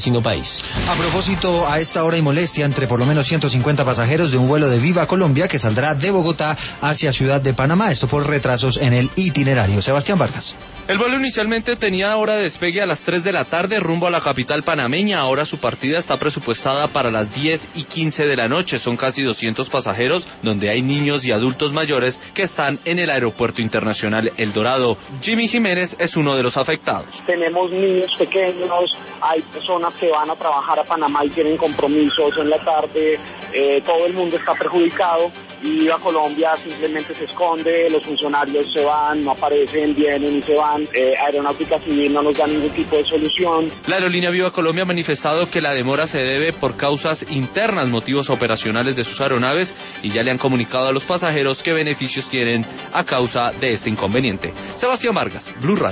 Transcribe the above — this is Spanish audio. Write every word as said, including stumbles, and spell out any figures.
destino país. A propósito, a esta hora hay molestia entre por lo menos ciento cincuenta pasajeros de un vuelo de Viva Colombia que saldrá de Bogotá hacia Ciudad de Panamá, esto por retrasos en el itinerario. Sebastián Vargas. El vuelo inicialmente tenía hora de despegue a las tres de la tarde rumbo a la capital panameña. Ahora su partida está presupuestada para las diez y quince de la noche. Son casi doscientos pasajeros, donde hay niños y adultos mayores que están en el Aeropuerto Internacional El Dorado. Jimmy Jiménez es uno de los afectados. Tenemos niños pequeños, hay personas que van a trabajar a Panamá y tienen compromisos en la tarde, eh, todo el mundo está perjudicado y Viva Colombia simplemente se esconde, los funcionarios se van, no aparecen, vienen y se van. Eh, Aeronáutica Civil no nos da ningún tipo de solución. La aerolínea Viva Colombia ha manifestado que la demora se debe por causas internas, motivos operacionales de sus aeronaves, y ya le han comunicado a los pasajeros qué beneficios tienen a causa de este inconveniente. Sebastián Vargas, Blue Radio.